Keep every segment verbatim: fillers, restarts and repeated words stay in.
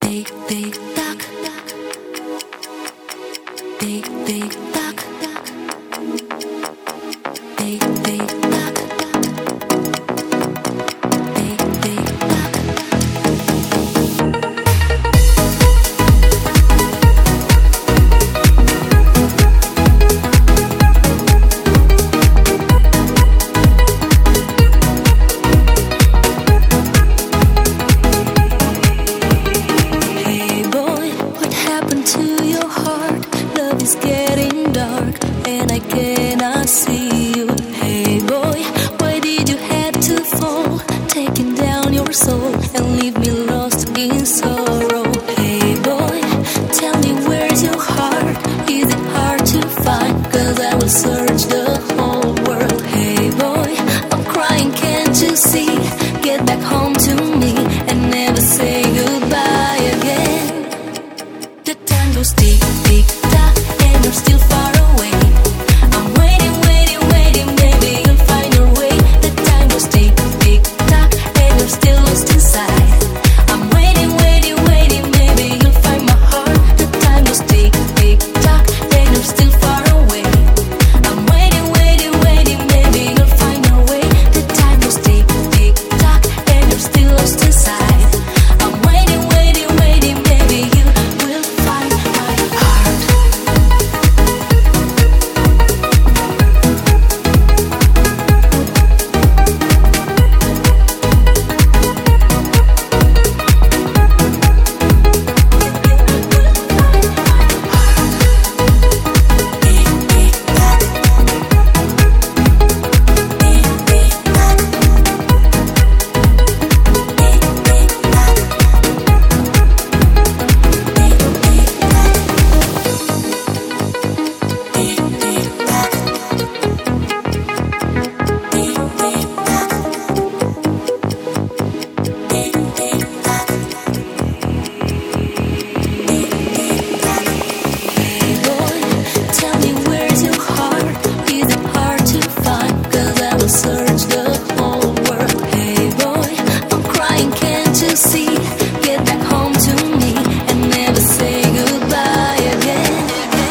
tick tick tock, tick tick tock, tick tick tock, tick tick tock. Hey boy, what happened to your heart? Love is getting dark and I cannot see you. Hey boy, why did you have to fall? Taking down your soul and leave me lost in sorrow. Hey boy, tell me where's your heart? Is it hard to find? Cause I will search the whole world. Hey boy, I'm crying, can't you see? Get back home to me and never say goodbye again. The time goes tick, tick, tock, and you're still far away. I'm waiting, waiting, waiting, maybe you'll find your way. The time goes tick, tick, tock, and you're still lost inside. I'm waiting, waiting, waiting, maybe you'll find my heart. The time goes tick, tick, tock, and you're still far away. I'm waiting, waiting, waiting, maybe you'll find your way. The time goes tick, tick, tock, and you're still lost inside. I'm waiting, waiting, waiting, maybe you will find my heart. Hey boy, tell me where's your heart? Is it hard to find? Cause I will search the whole world. Hey boy, I'm crying, can't you see? Get back home to me and never say goodbye again.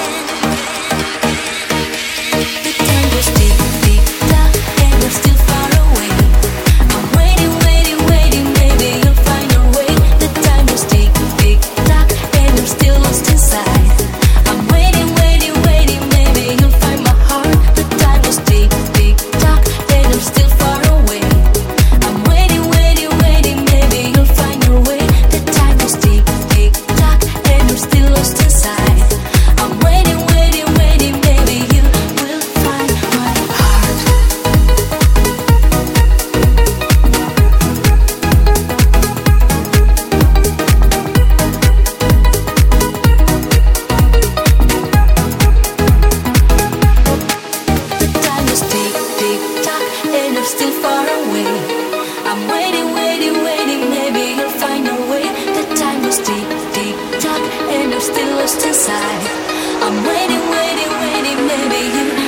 The time goes tick, tick, tock, and you're still far away. I'm waiting, waiting, waiting, maybe you'll find your way. The time goes tick, tick, tock, and you're still lost inside. I'm waiting, waiting, waiting, maybe you'll find my heart. The time goes tick, tick, tock, and you're still far away. I'm waiting, waiting, waiting, maybe you'll find your way. The time goes tick, tick, tock, and you're still lost inside. I'm waiting, waiting, waiting, maybe you will find my heart. The time goes tick, tick, tock, and you're still far away. I'm waiting, waiting, waiting, maybe you'll find your way. The time goes tick, tick, tock, and you're still lost inside. I'm waiting, waiting, waiting, maybe you